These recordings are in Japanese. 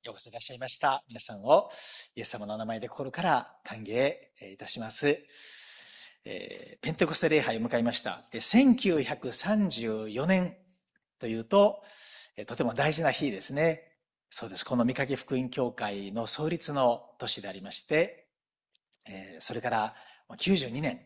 ようこそいらっしゃいました。皆さんをイエス様の名前で心から歓迎いたします。ペンテコステ礼拝を迎えました。1934年というと、とても大事な日ですね。そうです。この御影福音教会の創立の年でありまして、それから92年、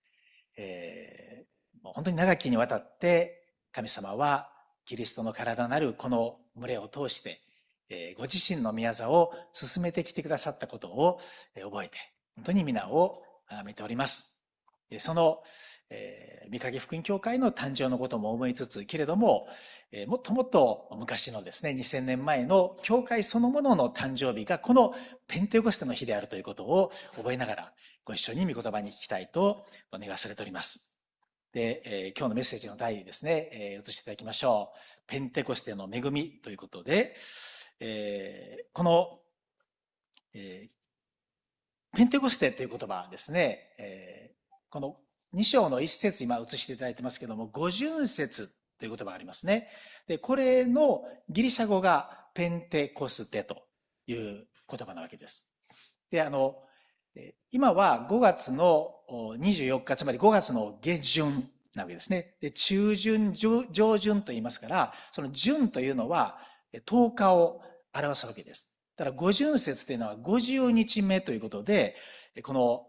もう本当に長きにわたって神様はキリストの体なるこの群れを通してご自身の宮座を進めてきてくださったことを覚えて、本当に皆を崇めております。その御影福音教会の誕生のことも思いつつ、けれども、もっともっと昔のですね、2000年前の教会そのものの誕生日がこのペンテコステの日であるということを覚えながら、ご一緒に御言葉に聞きたいとお願いされております。で、今日のメッセージの題ですね、移していただきましょう。ペンテコステの恵みということで、この、ペンテコステという言葉ですね、この2章の一節今移していただいてますけども、五巡節という言葉がありますね。で、これのギリシャ語がペンテコステという言葉なわけです。で、今は5月の24日、つまり5月の下旬なわけですね。で、中旬、上旬と言いますから、その旬というのは10日を表すわけです。だから五巡節というのは50日目ということで、この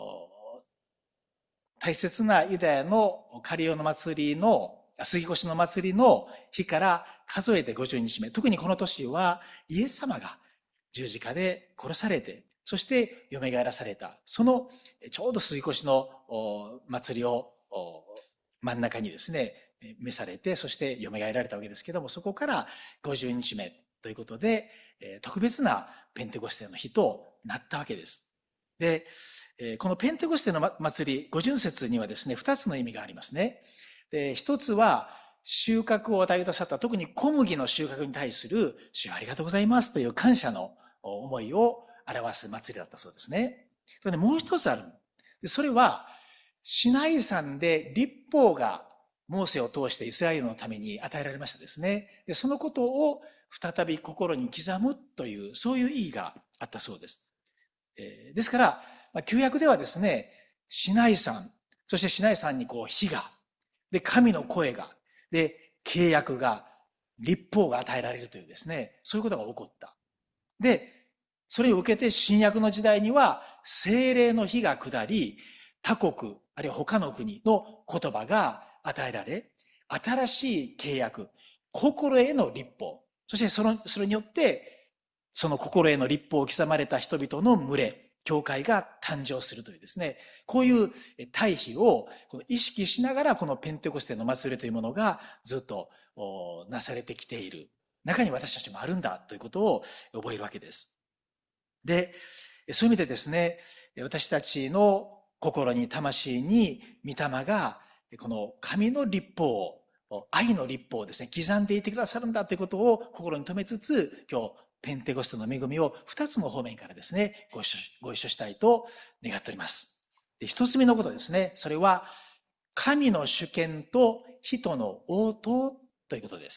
大切なユダヤのカリオの祭りの杉越の祭りの日から数えて50日目。特にこの年はイエス様が十字架で殺されて、そして蘇らされた。そのちょうど杉越の祭りを真ん中にですね、召されて、そして蘇られたわけですけども、そこから50日目ということで、特別なペンテコステの日となったわけです。で、このペンテコステの祭り、五巡節にはですね、二つの意味がありますね。で、一つは、収穫を与えてくださった、特に小麦の収穫に対する、主ありがとうございますという感謝の思いを表す祭りだったそうですね。それでもう一つある。それは、シナイ山で律法がモーセを通してイスラエルのために与えられましたですね。で、そのことを再び心に刻むという、そういう意義があったそうです。ですから、旧約ではですね、シナイ山、そしてシナイ山にこう火が、で、神の声が、で、契約が、律法が与えられるというですね、そういうことが起こった。で、それを受けて新約の時代には、聖霊の火が下り、他国、あるいは他の国の言葉が与えられ、新しい契約、心への律法、そしてそれによって、その心への律法を刻まれた人々の群れ、教会が誕生するというですね、こういう対比を意識しながらこのペンテコステの祭りというものがずっとなされてきている中に私たちもあるんだということを覚えるわけです。で、そういう意味でですね、私たちの心に魂に御霊がこの神の律法を愛の律法をですね、刻んでいてくださるんだということを心に留めつつ、今日ペンテコステの恵みを二つの方面からですね、ご一緒したいと願っております。で、一つ目のことですね、それは神の主権と人の応答ということです。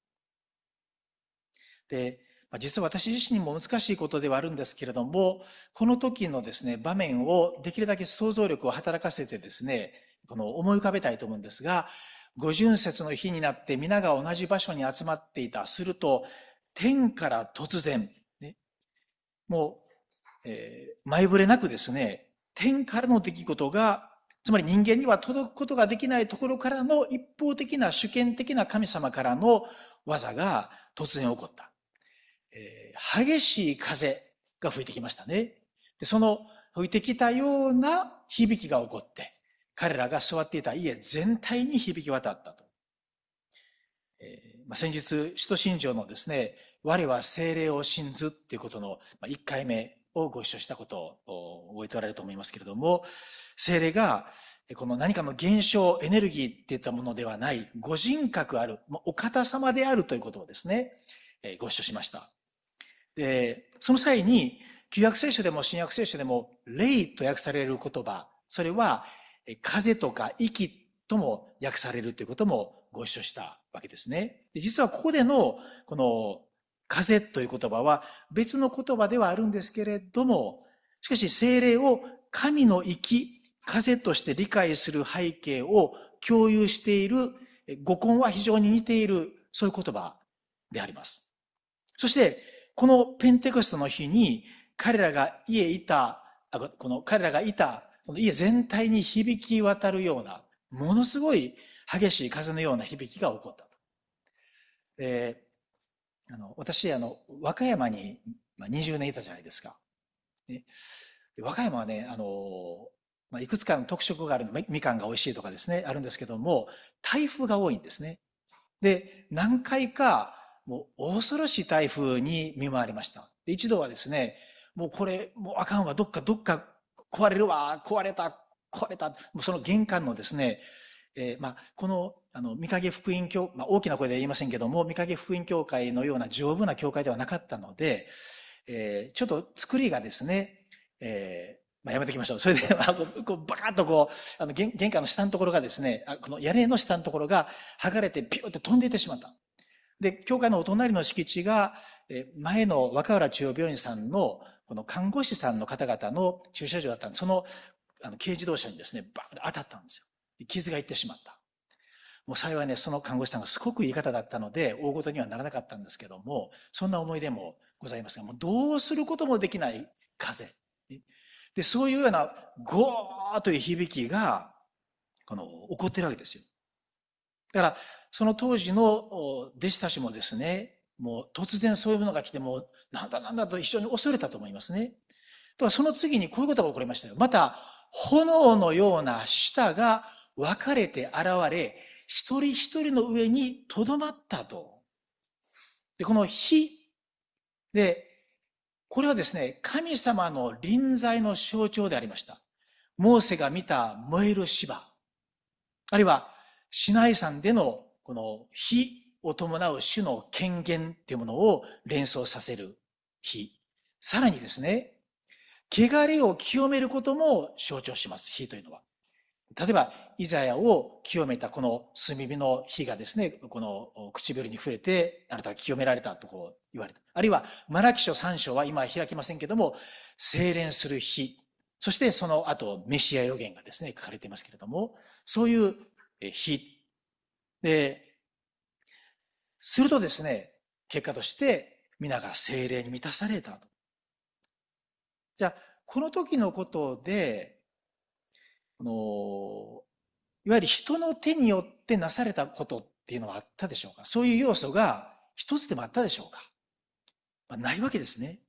で、実は私自身にも難しいことではあるんですけれども、この時のですね、場面をできるだけ想像力を働かせてですね、この思い浮かべたいと思うんですが、五巡節の日になって皆が同じ場所に集まっていた。すると、天から突然、ね、もう、前触れなくですね、天からの出来事が、つまり人間には届くことができないところからの一方的な主権的な神様からの技が突然起こった。激しい風が吹いてきましたね。で、その吹いてきたような響きが起こって、彼らが座っていた家全体に響き渡ったと。先日、使徒信条のですね、我は聖霊を信ずっていうことの1回目をご一緒したことを覚えておられると思いますけれども、聖霊がこの何かの現象、エネルギーっていったものではない、ご人格ある、お方様であるということをですね、ご一緒しました。で、その際に、旧約聖書でも新約聖書でも、霊と訳される言葉、それは、風とか息とも訳されるということもご一緒したわけですね。で、実はここでの、この風という言葉は別の言葉ではあるんですけれども、しかし聖霊を神の息、風として理解する背景を共有している語根は非常に似ている、そういう言葉であります。そして、このペンテコステの日に彼らがいた、この家全体に響き渡るような、ものすごい激しい風のような響きが起こったと。で、私、和歌山に20年いたじゃないですか。ね、和歌山はね、いくつかの特色があるの、みかんが美味しいとかですね、あるんですけども、台風が多いんですね。で、何回か、もう恐ろしい台風に見舞われました。で、一度はですね、もうこれ、もうあかんわ、どっか壊れるわ、壊れた、もうその玄関のですね、この、御影福音教、大きな声では言いませんけども、御影福音教会のような丈夫な教会ではなかったので、ちょっと作りがですね、やめておきましょう。それで、バカッと玄関の下のところがですね、この屋根の下のところが剥がれてピューって飛んでいってしまった。で、教会のお隣の敷地が、前の若浦中央病院さんの、この看護師さんの方々の駐車場だったんです。その、軽自動車にですね、バーンと当たったんですよ。傷がいってしまった。もう幸いね、その看護師さんがすごくいい方だったので、大事にはならなかったんですけども、そんな思い出もございますが、もうどうすることもできない風。で、そういうようなゴーという響きが、起こってるわけですよ。だから、その当時の弟子たちもですね、もう突然そういうものが来て、もうなんだと一緒に恐れたと思いますね。とはその次にこういうことが起こりましたよ。また、炎のような舌が分かれて現れ、一人一人の上に留まったと。で、この火で、これはですね、神様の臨在の象徴でありました。モーセが見た燃える芝、あるいはシナイ山でのこの火を伴う主の権限っていうものを連想させる火。さらにですね、汚れを清めることも象徴します、火というのは。例えば、イザヤを清めたこの炭火の火がですね、この唇に触れて、あなたは清められたとこう言われた。あるいは、マラキ書3章は今は開きませんけども、精錬する火。そしてその後、メシア予言がですね、書かれていますけれども、そういう火。で、するとですね、結果として皆が精霊に満たされたと。じゃあ、この時のことで、いわゆる人の手によってなされたことっていうのはあったでしょうか？そういう要素が一つでもあったでしょうか？ないわけですね。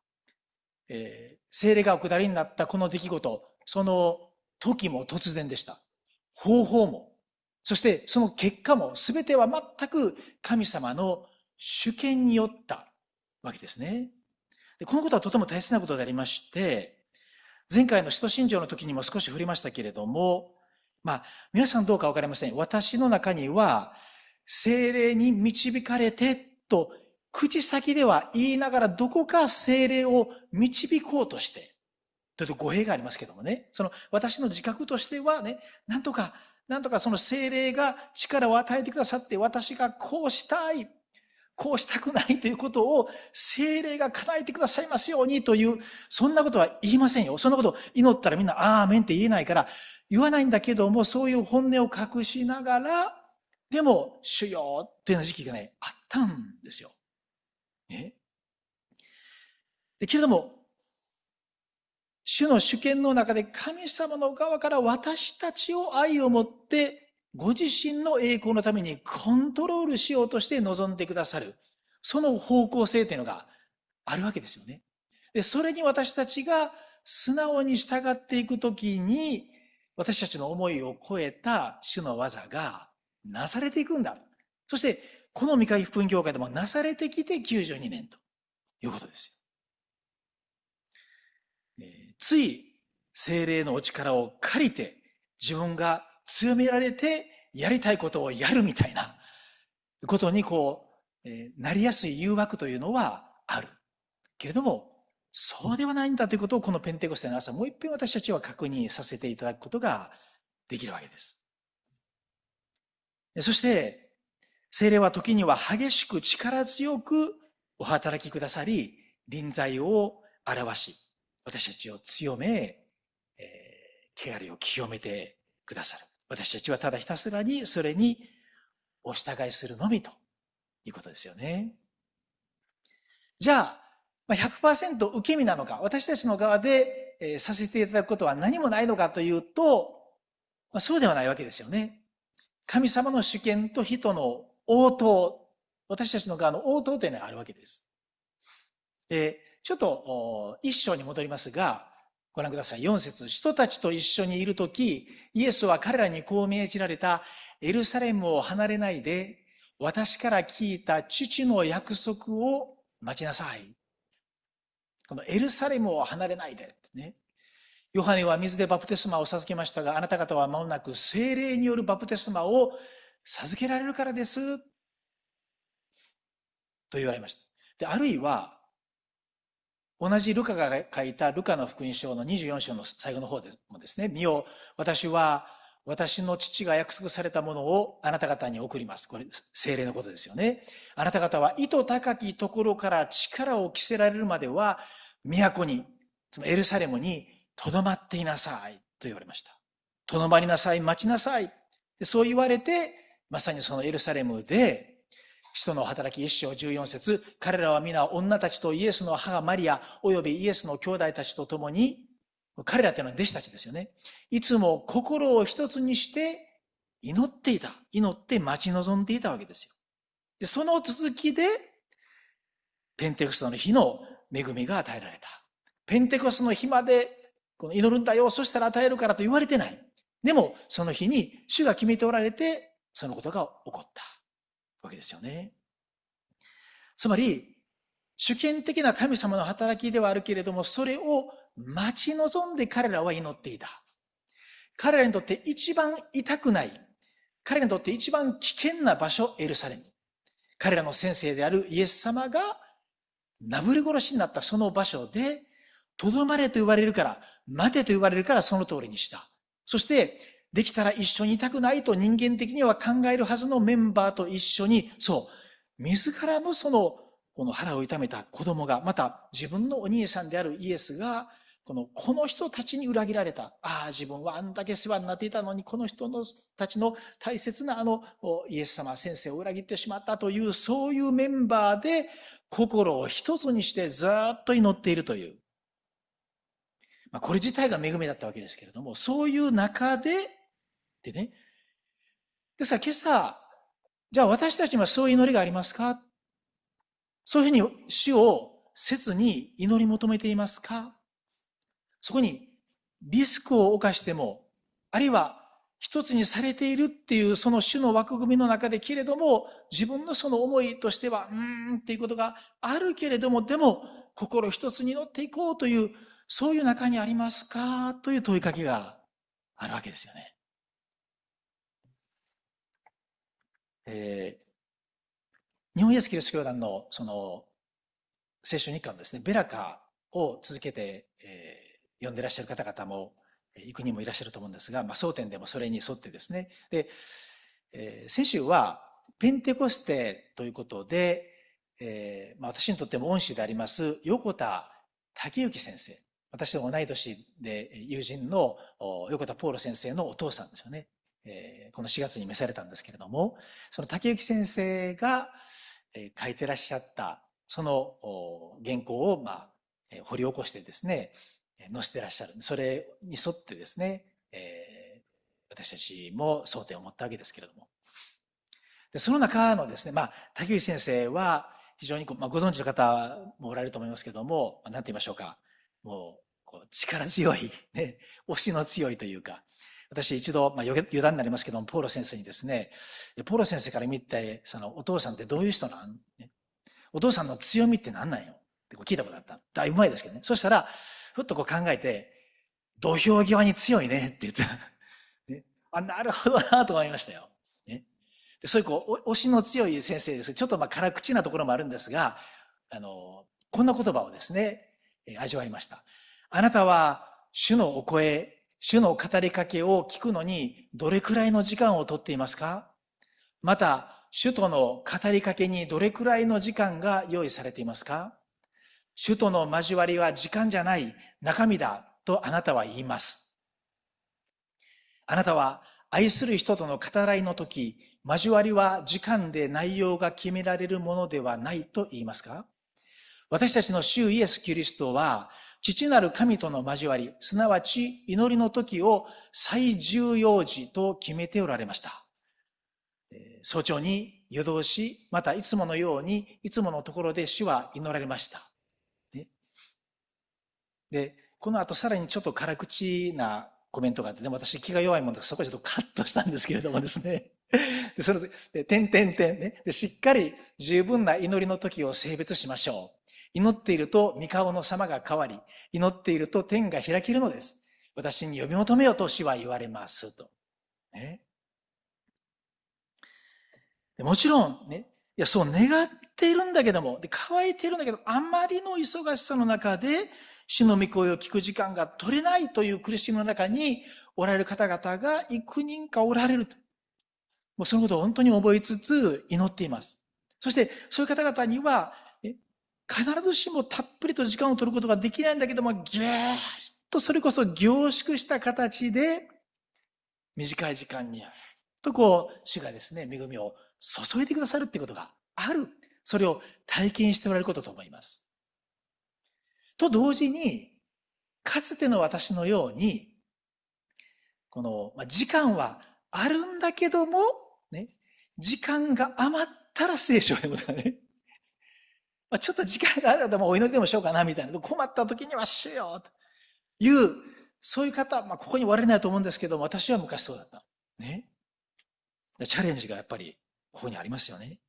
聖霊がお下りになったこの出来事、その時も突然でした。方法も、そしてその結果も全ては全く神様の主権によったわけですね。でこのことはとても大切なことでありまして、前回の使徒信条の時にも少し触れましたけれども、皆さんどうかわかりません。私の中には、聖霊に導かれてと、口先では言いながらどこか聖霊を導こうとして、という語弊がありますけどもね、その私の自覚としてはね、なんとかその聖霊が力を与えてくださって、私がこうしたい、こうしたくないということを聖霊が叶えてくださいますようにという、そんなことは言いませんよ。そんなこと祈ったらみんなアーメンって言えないから言わないんだけども、そういう本音を隠しながら、でも主よというような時期がね、あったんですよ。ね。でけれども、主の主権の中で神様の側から私たちを愛を持ってご自身の栄光のためにコントロールしようとして望んでくださる。その方向性というのがあるわけですよね。で、それに私たちが素直に従っていくときに、私たちの思いを超えた主の技がなされていくんだ。そして、この未開福音教会でもなされてきて92年ということですよ。つい聖霊のお力を借りて自分が強められてやりたいことをやるみたいなことになりやすい誘惑というのはある。けれども、そうではないんだということをこのペンテコステの朝もう一遍私たちは確認させていただくことができるわけです。そして、聖霊は時には激しく力強くお働きくださり、臨在を表し、私たちを強め、汚れを清めてくださる。私たちはただひたすらにそれにお従いするのみということですよね。じゃあ、100% 受け身なのか、私たちの側でさせていただくことは何もないのかというと、そうではないわけですよね。神様の主権と人の応答、私たちの側の応答というのがあるわけです。ちょっと一章に戻りますが、ご覧ください。4節。人たちと一緒にいるとき、イエスは彼らにこう命じられた。エルサレムを離れないで、私から聞いた父の約束を待ちなさい。このエルサレムを離れないで、ね。ヨハネは水でバプテスマを授けましたが、あなた方は間もなく聖霊によるバプテスマを授けられるからです。と言われました。で、あるいは、同じルカが書いたルカの福音書の24章の最後の方でもですね、見よ、私は私の父が約束されたものをあなた方に送ります。これ、聖霊のことですよね。あなた方は糸高きところから力を着せられるまでは、都に、つまりエルサレムに留まっていなさいと言われました。留まりなさい、待ちなさい。そう言われて、まさにそのエルサレムで、使徒の働き1章14節、彼らは皆女たちとイエスの母マリアおよびイエスの兄弟たちと共に、彼らっていうのは弟子たちですよね。いつも心を一つにして祈っていた。祈って待ち望んでいたわけですよ。で、その続きで、ペンテコステの日の恵みが与えられた。ペンテコステの日までこの祈るんだよ、そしたら与えるからと言われてない。でも、その日に主が決めておられて、そのことが起こったわけですよね。つまり、主権的な神様の働きではあるけれども、それを待ち望んで彼らは祈っていた。彼らにとって一番痛くない、彼らにとって一番危険な場所、エルサレム。彼らの先生であるイエス様がなぶり殺しになったその場所で、とどまれと言われるから、待てと言われるからその通りにした。そして、できたら一緒にいたくないと人間的には考えるはずのメンバーと一緒に、そう、自らのこの腹を痛めた子供が、また自分のお兄さんであるイエスが、この人たちに裏切られた。ああ、自分はあんだけ世話になっていたのに、この人たちの大切なイエス様、先生を裏切ってしまったという、そういうメンバーで心を一つにしてずっと祈っているという。これ自体が恵みだったわけですけれども、そういう中で、でね。ですから今朝、じゃあ私たちにはそういう祈りがありますか？そういうふうに主を切に祈り求めていますか？そこにリスクを冒しても、あるいは一つにされているっていうその主の枠組みの中でけれども、自分のその思いとしては、っていうことがあるけれども、でも心一つに祈っていこうという、そういう中にありますかという問いかけがあるわけですよね。日本イエスキリスト教団のその聖書日課のですね、ベラカを続けて、読んでいらっしゃる方々も幾人もいらっしゃると思うんですが、争点でもそれに沿ってですね。で、先週はペンテコステということで、私にとっても恩師であります横田武之先生、私と同い年で友人の横田ポール先生のお父さんですよね。この4月に召されたんですけれども、その武之先生が書いてらっしゃったその原稿を掘り起こしてですね、載せてらっしゃる。それに沿ってですね、私たちも争点を持ったわけですけれども。でその中のですね、竹内先生は非常にご存知の方もおられると思いますけれども、なんて言いましょうか。もう力強い、ね、推しの強いというか、私一度、余談になりますけども、ポーロ先生にですね、ポーロ先生から見て、そのお父さんってどういう人なん、ね、お父さんの強みって何なんよって聞いたことあった。だいぶ前ですけどね。そしたら、ふっと考えて、土俵際に強いねって言って、ね、なるほどなと思いましたよ。ね、でそういう推しの強い先生です。ちょっと辛口なところもあるんですが、こんな言葉をですね、味わいました。あなたは主のお声、主の語りかけを聞くのにどれくらいの時間をとっていますか？また、 主との語りかけにどれくらいの時間が用意されていますか？主との交わりは時間じゃない、中身だとあなたは言います。あなたは愛する人との語らいの時、交わりは時間で内容が決められるものではないと言いますか？私たちの主イエス・キリストは、父なる神との交わり、すなわち祈りの時を最重要時と決めておられました。早朝に夜通し、またいつものように、いつものところで主は祈られました。で、この後さらにちょっと辛口なコメントがあって、でも私気が弱いものでそこでちょっとカットしたんですけれどもですね。で、それで、点々点ね。で、しっかり十分な祈りの時を性別しましょう。祈っていると御顔の様が変わり、祈っていると天が開けるのです。私に呼び求めよと主は言われますと。ね。でもちろんね、いや、そう願っているんだけども、で、乾いているんだけど、あまりの忙しさの中で、主の御声を聞く時間が取れないという苦しみの中におられる方々が幾人かおられると。もうそのことを本当に覚えつつ祈っています。そしてそういう方々には、必ずしもたっぷりと時間を取ることができないんだけども、ぎゅーっとそれこそ凝縮した形で、短い時間に、と主がですね、恵みを注いでくださるっていうことがある。それを体験しておられることと思います。と同時に、かつての私のように、時間はあるんだけども、ね、時間が余ったら聖書を読むとかね。ちょっと時間があればお祈りでもしようかなみたいな。困った時にはしようという、そういう方、ここに割れないと思うんですけども、私は昔そうだった。ね。チャレンジがやっぱりここにありますよね。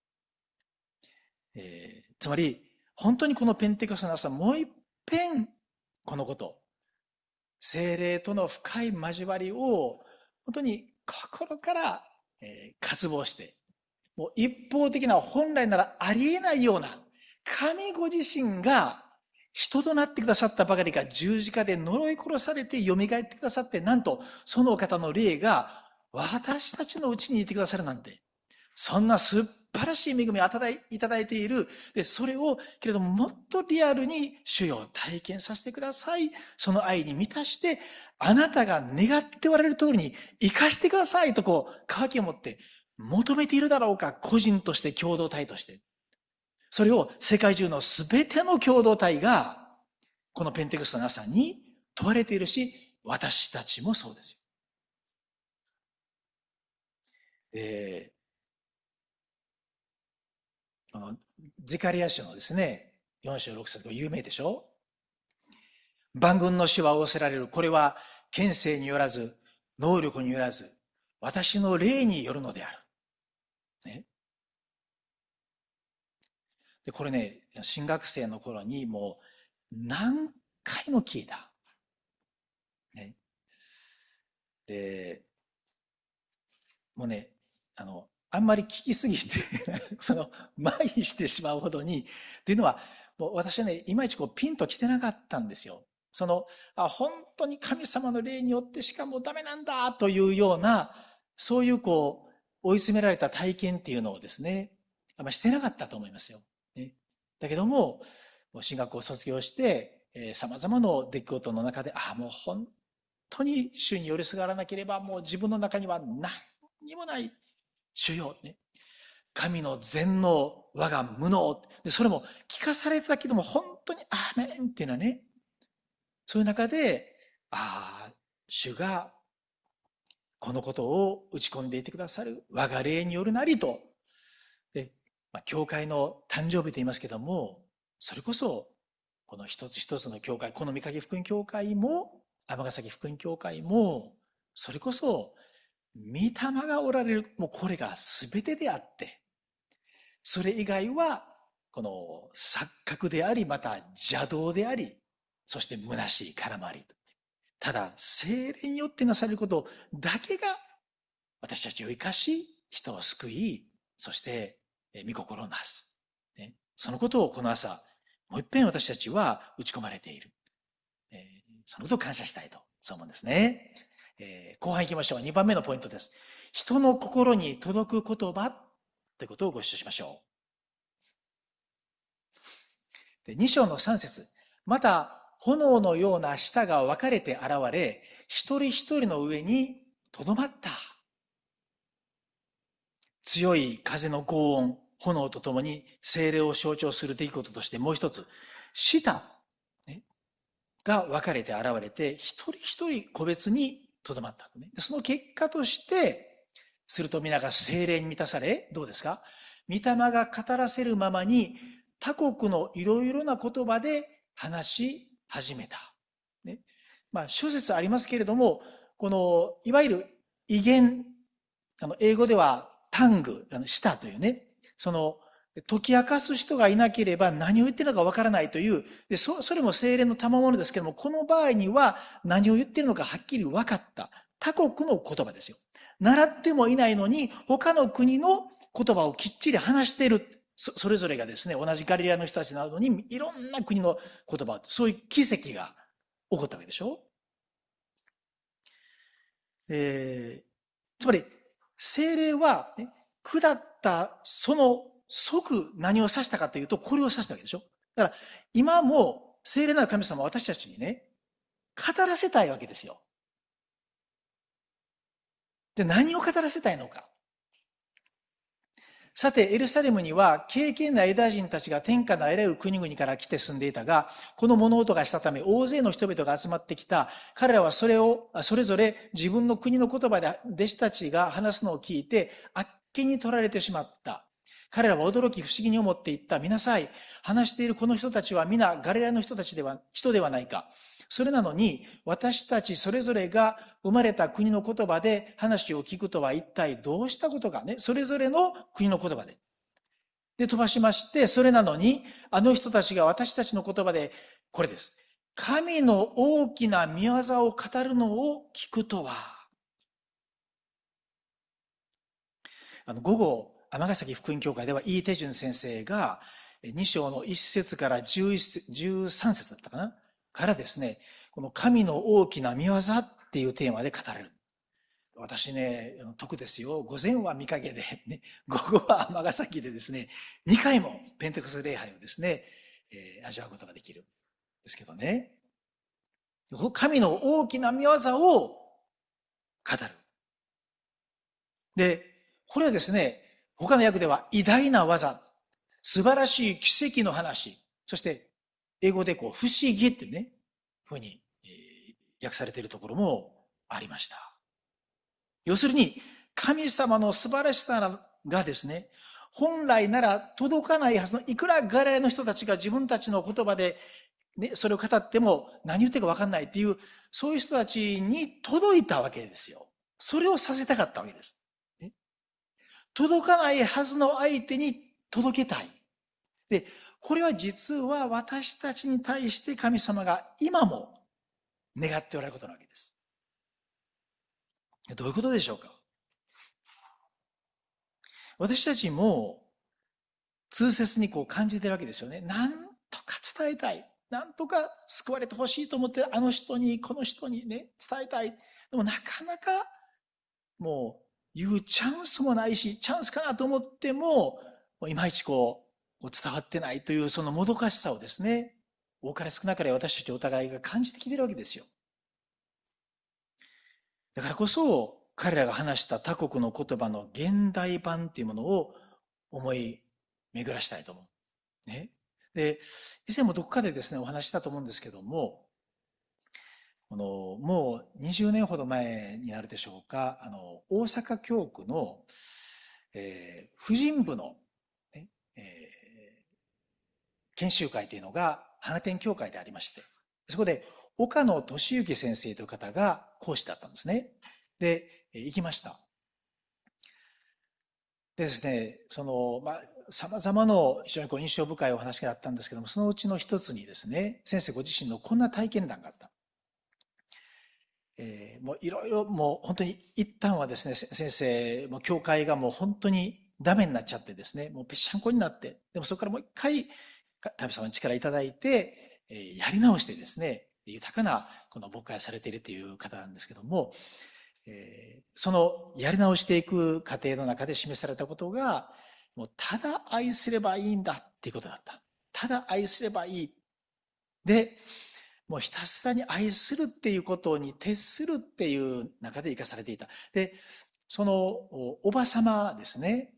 つまり、本当にこのペンテコステの朝、もう一遍、このこと、聖霊との深い交わりを、本当に心から、渇望して、もう一方的な本来ならありえないような、神ご自身が人となってくださったばかりか十字架で呪い殺されて蘇ってくださって、なんとその方の霊が私たちのうちにいてくださるなんて、そんな素晴らしい恵みをいただいている。で、それをけれどももっとリアルに主よ体験させてください。その愛に満たして、あなたが願っておられる通りに生かしてくださいと渇きを持って求めているだろうか、個人として共同体として。それを世界中のすべての共同体が、このペンテコステの朝に問われているし、私たちもそうですよ。ゼカリヤ書のですね、4章6節、有名でしょ？万軍の主は仰せられる。これは権勢によらず、能力によらず、私の霊によるのである。ね。で、これね、新学生の頃にもう何回も聞いた。ね。もうね、あんまり聞きすぎて麻痺してしまうほどに、っていうのは、もう私はね、いまいちピンときてなかったんですよ。本当に神様の霊によってしかもうダメなんだというような、そういう追い詰められた体験っていうのをですね、あんましてなかったと思いますよ。ね、だけども、進学を卒業して、様々な出来事の中で、もう本当に主に寄りすがらなければ、もう自分の中には何にもない主よ、ね。神の全能、我が無能。で、それも聞かされてたけども、本当にアーメンっていうのはね、そういう中で、主がこのことを打ち込んでいてくださる我が霊によるなりと。で、教会の誕生日と言いますけども、それこそ、この一つ一つの教会、この三影福音教会も、尼崎福音教会も、それこそ、御霊がおられる、もうこれが全てであって、それ以外は、この錯覚であり、また邪道であり、そして虚しい絡まり。ただ、聖霊によってなされることだけが、私たちを生かし、人を救い、そして、御心をなす。ね、そのことをこの朝、もう一遍私たちは打ち込まれている。そのことを感謝したいと、そう思うんですね。後半行きましょう。2番目のポイントです。人の心に届く言葉ということをご一緒しましょう。で、2章の3節。また、炎のような舌が分かれて現れ、一人一人の上にとどまった。強い風の轟音、炎とともに聖霊を象徴する出来事としてもう一つ、舌が分かれて現れて、一人一人個別にとどまった。その結果として、すると皆が聖霊に満たされ、どうですか？御霊が語らせるままに他国のいろいろな言葉で話し始めた。ね。諸説ありますけれども、この、いわゆる異言、英語ではタング、舌というね、その、解き明かす人がいなければ何を言ってるのかわからないという、でそれも聖霊の賜物ですけども、この場合には何を言ってるのかはっきり分かった他国の言葉ですよ。習ってもいないのに他の国の言葉をきっちり話している。それぞれがですね、同じガリレアの人たちなのにいろんな国の言葉、そういう奇跡が起こったわけでしょ。つまり、聖霊は、ね、下ったその即何を指したかというと、これを指したわけでしょ。だから、今も聖霊なる神様は私たちにね、語らせたいわけですよ。で、何を語らせたいのか。さて、エルサレムには、敬虔なユダヤ人たちが天下のあらゆる国々から来て住んでいたが、この物音がしたため、大勢の人々が集まってきた。彼らはそれぞれ自分の国の言葉で弟子たちが話すのを聞いて、あっけに取られてしまった。彼らは驚き不思議に思っていった。見なさい。話しているこの人たちは皆ガリラヤの人ではないか。それなのに、私たちそれぞれが生まれた国の言葉で話を聞くとは一体どうしたことかね。それぞれの国の言葉で。で、飛ばしまして、それなのに、あの人たちが私たちの言葉で、これです。神の大きな御業を語るのを聞くとは。午後、尼崎福音教会では、イ・テジュン先生が、2章の1節から13節だったかなからですね、この神の大きな御業っていうテーマで語れる。私ね、得ですよ。午前は御影で、ね、午後は尼崎でですね、2回もペンテコステ礼拝をですね、味わうことができるんですけどね。神の大きな御業を語る。で、これはですね、他の訳では偉大な技、素晴らしい奇跡の話、そして英語で不思議ってね、ふうに訳されているところもありました。要するに、神様の素晴らしさがですね、本来なら届かないはずの、いくらガリラヤの人たちが自分たちの言葉で、ね、それを語っても何言ってるか分かんないっていう、そういう人たちに届いたわけですよ。それをさせたかったわけです。ね、届かないはずの相手に届けたい。で、これは実は私たちに対して神様が今も願っておられることなわけです。どういうことでしょうか？私たちも痛切に感じてるわけですよね。なんとか伝えたい。なんとか救われてほしいと思って、あの人に、この人にね、伝えたい。でもなかなかもう言うチャンスもないし、チャンスかなと思っても、いまいち伝わってないというそのもどかしさをですね、多かれ少なかれ私たちお互いが感じてきてるわけですよ。だからこそ、彼らが話した他国の言葉の現代版っていうものを思い巡らしたいと思う。ね。で、以前もどこかでですね、お話したと思うんですけども、もう20年ほど前になるでしょうか、大阪教区の、婦人部の、ね研修会というのが花天教会でありまして、そこで岡野俊之先生という方が講師だったんですね。で、行きました。でですね、様々の非常に印象深いお話があったんですけども、そのうちの一つにですね、先生ご自身のこんな体験談があった。もういろいろもう本当に一旦はですね、先生、もう教会がもう本当にダメになっちゃってですね、もうぺしゃんこになって、でもそこからもう一回神様の力いただいて、やり直してですね、豊かなこの牧会をされているという方なんですけども、そのやり直していく過程の中で示されたことが、 もうただ愛すればいいんだっていうことだった。ただ愛すればいい。で、もうひたすらに愛するっていうことに徹するっていう中で生かされていた。で、そのおば様ですね、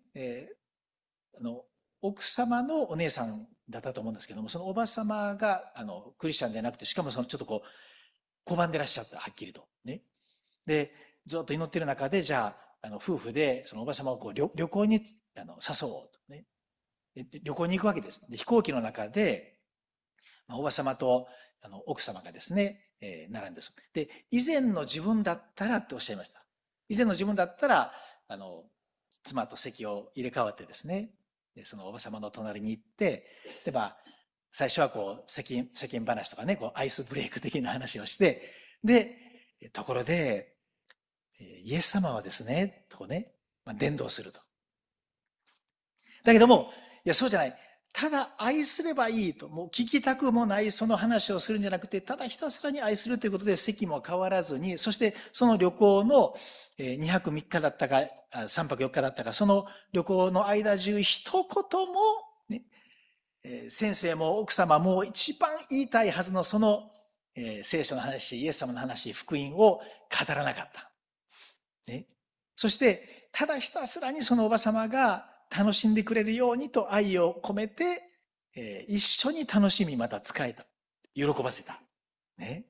奥様のお姉さんだったと思うんですけども、そのおば様がクリスチャンではなくて、しかもそのちょっとこう拒んでらっしゃった、はっきりとね。で、ずっと祈ってる中で、じゃあ夫婦でそのおば様をこう旅行に誘おうとね。旅行に行くわけです。で、飛行機の中で、おば様と奥様がですね、並んです。で、以前の自分だったらっておっしゃいました。以前の自分だったら、妻と席を入れ替わってですね、でそのおば様の隣に行って、で、最初はこう、世間話とかね、こう、アイスブレイク的な話をして、で、ところで、イエス様はですね、とね、伝道すると。だけども、いや、そうじゃない。ただ愛すればいいと、もう聞きたくもないその話をするんじゃなくて、ただひたすらに愛するということで席も変わらずに、そしてその旅行の2泊3日だったか、3泊4日だったか、その旅行の間中一言も、ね、先生も奥様も一番言いたいはずのその、聖書の話、イエス様の話、福音を語らなかった。ね、そして、ただひたすらにそのおば様が楽しんでくれるようにと愛を込めて、一緒に楽しみまた使えた。喜ばせた。ね。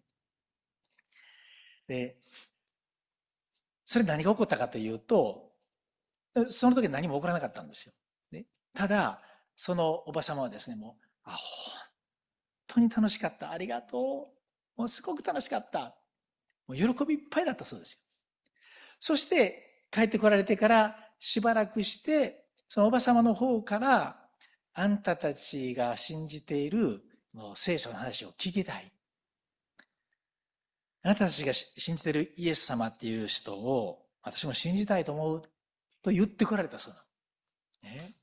で、それ何が起こったかというと、その時何も起こらなかったんですよ。ね、ただ、そのおば様はですね、もう、本当に楽しかった。ありがとう。もうすごく楽しかった。もう喜びいっぱいだったそうですよ。そして、帰ってこられてからしばらくして、そのおば様の方から、あんたたちが信じている聖書の話を聞きたい。あなたたちが信じているイエス様っていう人を私も信じたいと思うと言ってこられたそうなの。ね、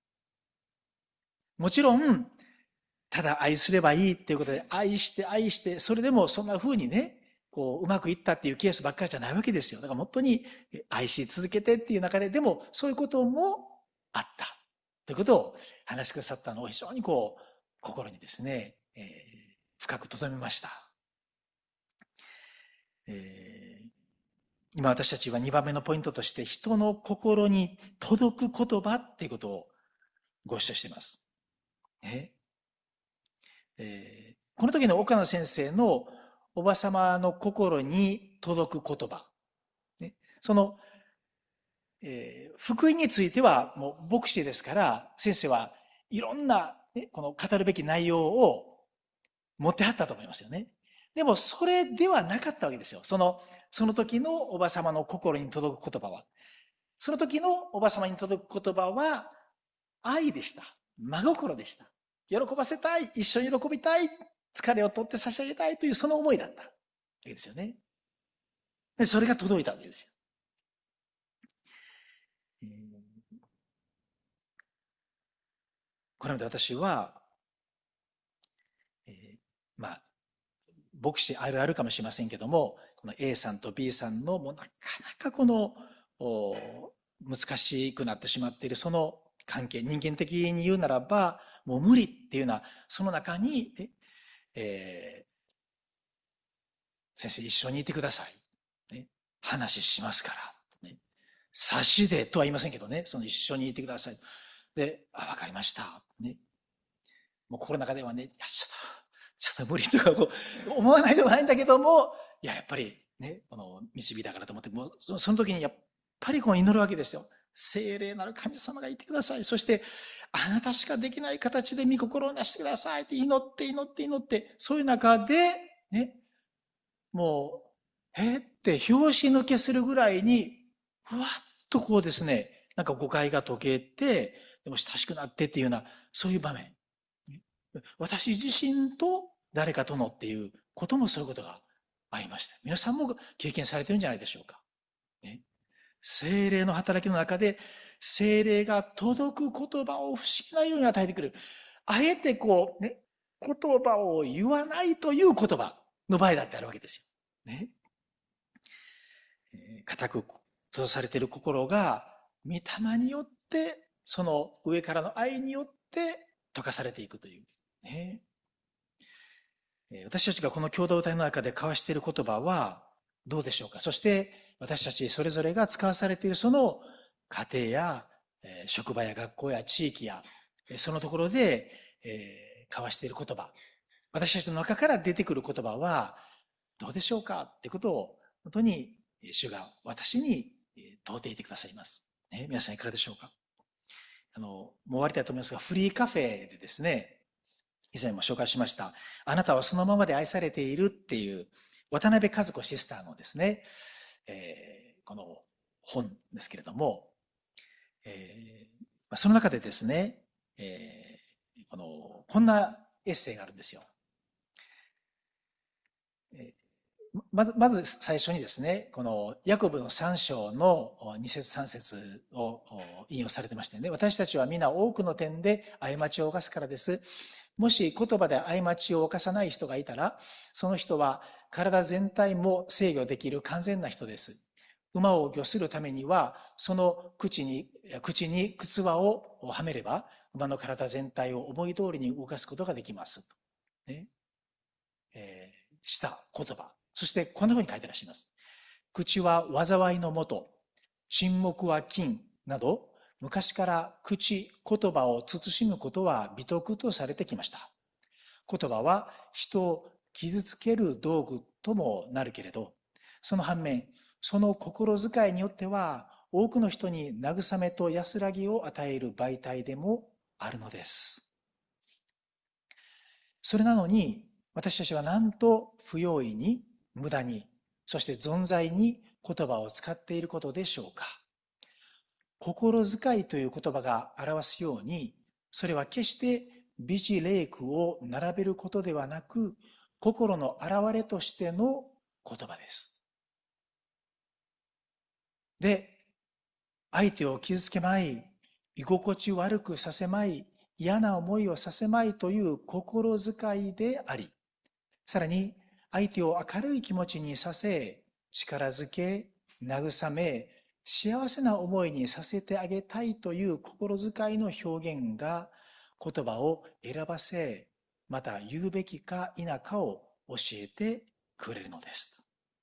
もちろん、ただ愛すればいいっていうことで愛して愛して、それでもそんな風にね、こう、うまくいったっていうケースばっかりじゃないわけですよ。だから本当に愛し続けてっていう中で、でもそういうこともあった。ということを話してくださったのを非常にこう、心にですね、深く留めました。今私たちは2番目のポイントとして人の心に届く言葉っていうことをご一緒しています。この時の岡野先生のおばさまの心に届く言葉。その、福音についてはもう牧師ですから先生はいろんな、この語るべき内容を持ってはったと思いますよね。でもそれではなかったわけですよ。その時のおばさまの心に届く言葉は。その時のおばさまに届く言葉は愛でした。真心でした。喜ばせたい。一緒に喜びたい。疲れを取って差し上げたいというその思いだったわけですよね。で、それが届いたわけですよ。これまで私は、牧師あるあるかもしれませんけども、この A さんと B さんのもうなかなかこの難しくなってしまっているその関係、人間的に言うならば、もう無理っていうような、その中に、先生一緒にいてください。ね、話しますから。ね、差しでとは言いませんけどね、その一緒にいてください。で、わかりました。ね、もう心の中ではね、ちょっと無理とかこう思わないでもないんだけども、やっぱりね、この導きだからと思って、もうその時にやっぱりこう祈るわけですよ。聖霊なる神様がいてください。そして、あなたしかできない形で御心をなしてくださいって祈って祈って祈って、そういう中で、ね、もう、って拍子抜けするぐらいに、ふわっとこうですね、なんか誤解が解けて、でも親しくなってっていうような、そういう場面。私自身と誰かとのっていうこともそういうことがありました。皆さんも経験されてるんじゃないでしょうか。ね、聖霊の働きの中で、聖霊が届く言葉を不思議なように与えてくれる。あえてこう、ね、言葉を言わないという言葉の場合だってあるわけですよ。ね。固く閉ざされている心が、御霊によってその上からの愛によって溶かされていくという。ね、私たちがこの共同体の中で交わしている言葉はどうでしょうか。そして私たちそれぞれが使わされているその家庭や職場や学校や地域やそのところで交わしている言葉、私たちの中から出てくる言葉はどうでしょうかってことを本当に主が私に問うていてくださいます。ね、皆さんいかがでしょうか。もう終わりたいと思いますが、フリーカフェでですね、以前も紹介しました、あなたはそのままで愛されているっていう渡辺和子シスターのですね、この本ですけれども、その中でですね、こんなエッセイがあるんですよ。まず最初にですね、このヤコブの3章の2節3節を引用されてましてね、私たちは皆多くの点で過ちを犯すからです。もし言葉で過ちを犯さない人がいたら、その人は体全体も制御できる完全な人です。馬を御するためには、その口に靴輪をはめれば、馬の体全体を思い通りに動かすことができます。ねした言葉。そしてこんな風に書いてらっしゃいます。口は災いのもと、沈黙は金など、昔から言葉を慎むことは美徳とされてきました。言葉は人を傷つける道具ともなるけれど、その反面、その心遣いによっては、多くの人に慰めと安らぎを与える媒体でもあるのです。それなのに、私たちはなんと不用意に、無駄に、そして存在に言葉を使っていることでしょうか。心遣いという言葉が表すように、それは決して美辞麗句を並べることではなく、心の表れとしての言葉です。で、相手を傷つけまい、居心地悪くさせまい、嫌な思いをさせまいという心遣いであり、さらに相手を明るい気持ちにさせ、力づけ、慰め、幸せな思いにさせてあげたいという心遣いの表現が言葉を選ばせ、また言うべきか否かを教えてくれるのです。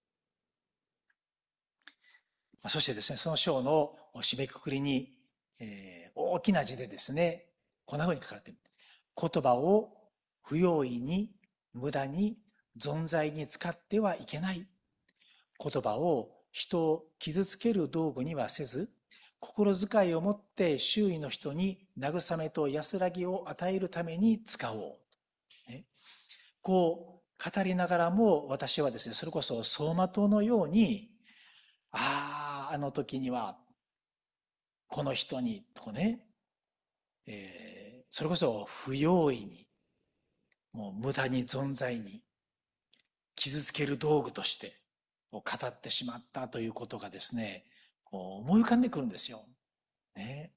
そしてですね、その章の締めくくりに、大きな字でですね、こんな風に書かれている。言葉を不用意に、無駄に、存在に使ってはいけない。言葉を人を傷つける道具にはせず、心遣いを持って周囲の人に慰めと安らぎを与えるために使おう。ね、こう語りながらも私はですね、それこそ走馬灯のように、あの時にはこの人にとかね、それこそ不用意に、もう無駄に存在に傷つける道具として語ってしまったということがですね、思い浮かんでくるんですよ。ね、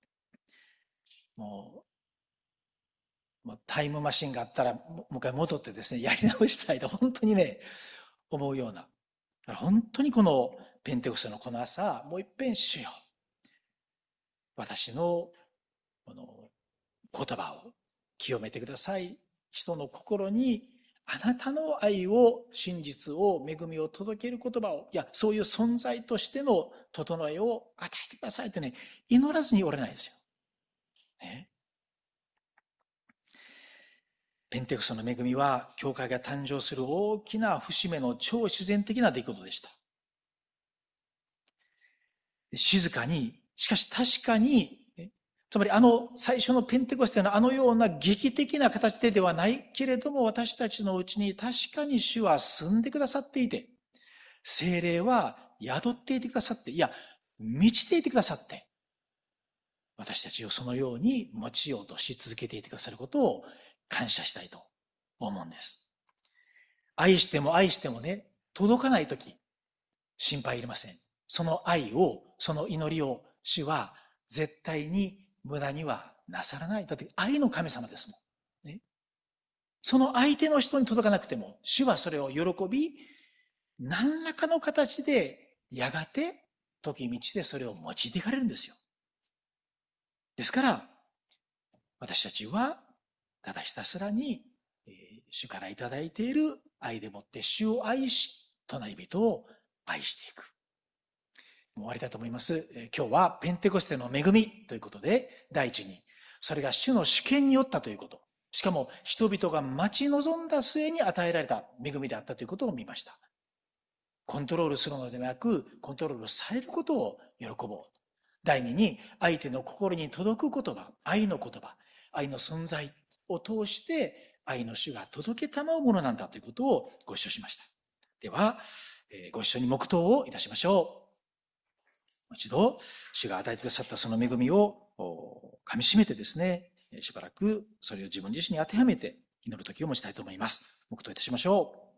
もうタイムマシンがあったらもう一回戻ってですね、やり直したいと本当にね、思うような。本当にこのペンテコステのこの朝、もう一遍主よ。私のこの言葉を清めてください。人の心にあなたの愛を、真実を、恵みを届ける言葉を、いや、そういう存在としての整えを与えてくださいってね、祈らずにおれないですよ。ね、ペンテコステの恵みは、教会が誕生する大きな節目の超自然的な出来事でした。静かに、しかし確かに、つまり最初のペンテコステのような劇的な形ではないけれども、私たちのうちに確かに主は住んでくださっていて、聖霊は宿っていてくださって、いや、満ちていてくださって、私たちをそのように持ちようとし続けていてくださることを感謝したいと思うんです。愛しても愛してもね、届かないとき、心配いりません。その愛を、その祈りを主は絶対に無駄にはなさらない。だって愛の神様ですもん。ね、その相手の人に届かなくても、主はそれを喜び、何らかの形でやがて時道でそれを用いていかれるんですよ。 ですから、私たちは、ただひたすらに、主からいただいている愛でもって主を愛し、隣人を愛していく。もう終わりたいと思います。今日はペンテコステの恵みということで、第一に、それが主の主権によったということ。しかも人々が待ち望んだ末に与えられた恵みであったということを見ました。コントロールするのではなく、コントロールされることを喜ぼう。第二に、相手の心に届く言葉、愛の言葉、愛の存在を通して、愛の主が届けたまうものなんだということをご一緒しました。では、ご一緒に黙祷をいたしましょう。もう一度、主が与えてくださったその恵みを噛み締めてですね、しばらくそれを自分自身に当てはめて祈る時を持ちたいと思います。黙祷いたしましょう。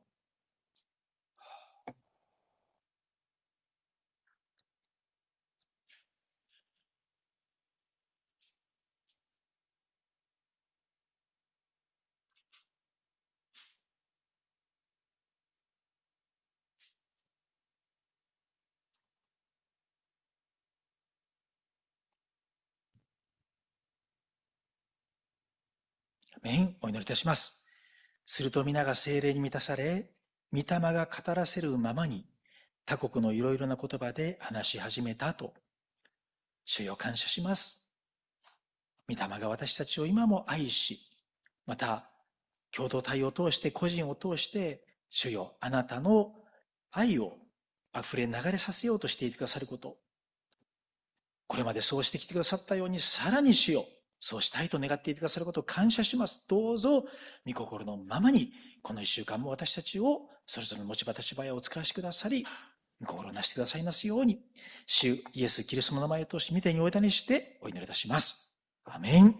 お祈りいたします。すると皆が聖霊に満たされ、御霊が語らせるままに他国のいろいろな言葉で話し始めたと、主よ感謝します。御霊が私たちを今も愛し、また共同体を通して個人を通して、主よあなたの愛を溢れ流れさせようとしていてくださること、これまでそうしてきてくださったようにさらに主よそうしたいと願っていてくださることを感謝します。どうぞ御心のままにこの一週間も私たちをそれぞれの持ち場立場へお使わしくださり、御心をなしてくださいますように、主イエス・キリストの名前を通して御手にお委ねしてお祈りいたします。アメン。